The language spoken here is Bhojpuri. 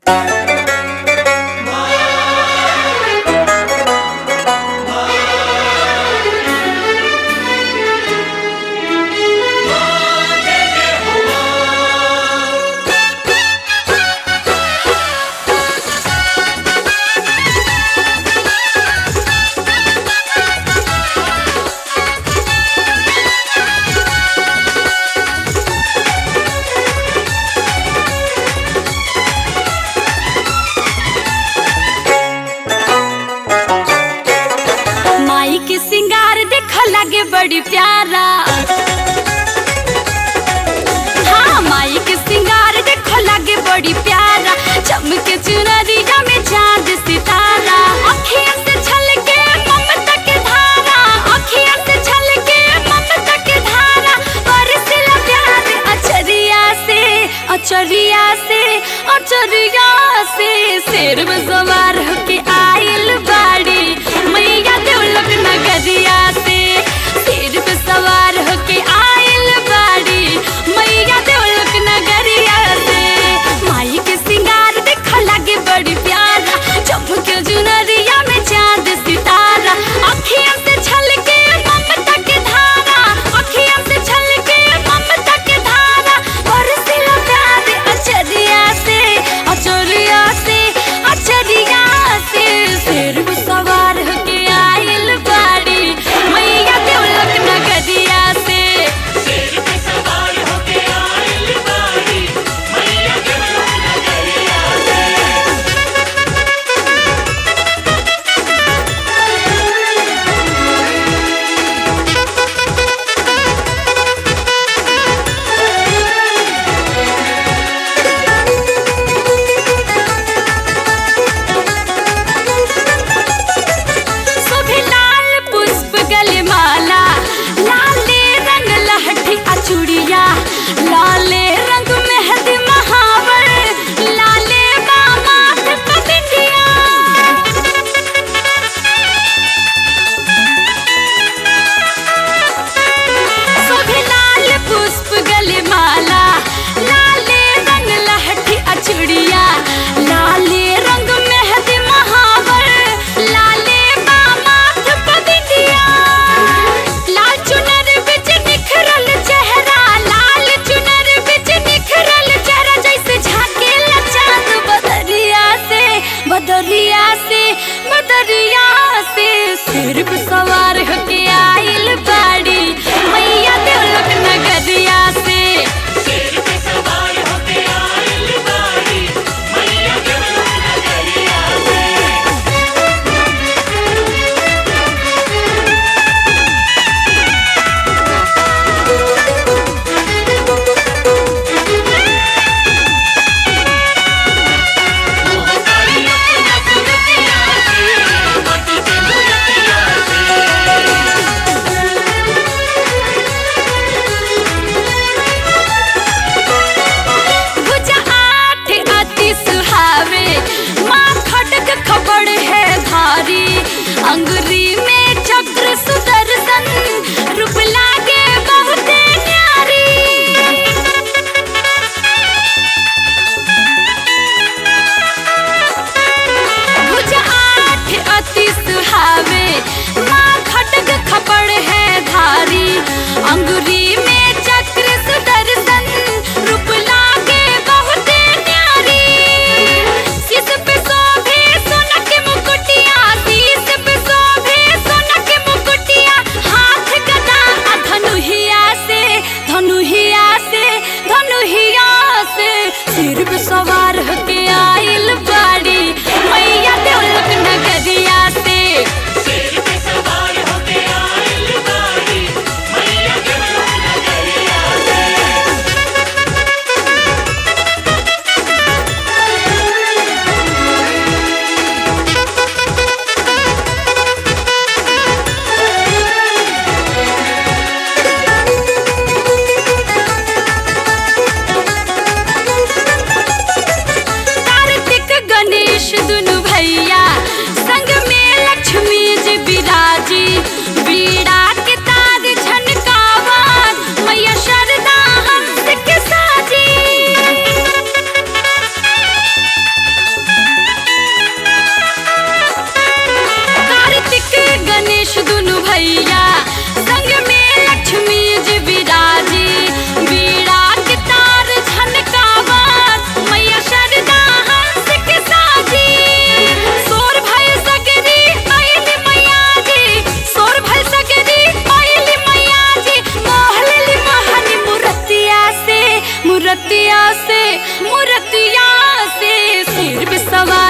लगे बड़ी प्यारा। हाँ माई के सिंगार देखो लगे बड़ी प्यारा, चमके चुनरिया में चांद सितारा। अखियां से छलके ममता के धारा, अखियां से छलके ममता के धारा। बरसला प्यार अचरिया से, अचरिया से, अचरिया से। शेर में सवार होके आइल बाड़ी मैया देवलोक नगरिया से। शेर पे सवार होके आइल बाड़ी मैया देवलोक नगरिया से। माई के सिंगार देखो लगे बड़ी प्यारा, चमके चुनरिया में चांद सितारा। अखियां से छलके ममता के धारा, अखियां से छलके ममता के धारा। बरसला प्यार अचरिया से, अचरिया से, अचरिया से। शेर पे सवार होके आइल बाड़ी मैया देवलोक नगरिया से। शेर पे सवार होके आइल बाड़ी मैया देवलोक नगरिया से। शोभे लाल पुष्प गले माला, लाले रंग लहठी अचूड़िया। लाले रंग मेहंदी महावर, लाले माथ पे बिंदिया। शोभे लाल पुष्प गले माला, लाले रंग लहठी अचूड़िया। लाले रंग मेहंदी महावर, लाले माथ पे बिंदिया। लाल चुनर बिच निखरल चेहरा, लाल चुनर बिच निखरल चेहरा। जैसे झांकेला चांद बदरिया से, बदरिया से, बदरिया से। सिर पे सवार होके आइल बाड़ी मैया देवलोक नगरिया से। शेर पे सवार होके आइल बाड़ी मैया देवलोक नगरिया से। मोहतारी अपना सुरतिया से, मटी के मुरतिया भुजा आठ अति सुहावे, माँ खड़ग खबड़ है धारी। अंगुरी में चक्र सुदर्शन, रूप लागे बहुते न्यारी। भुजा आठ अति सुहावे, माँ खड़ग खबड़ है धारी। अंगुरी में चक्र सुदर्शन, रूप लागे बहुते न्यारी। शीश पे शोभे सोना के मुकुटिया, शीश पे शोभे मूर्तिया से सिर पे सवार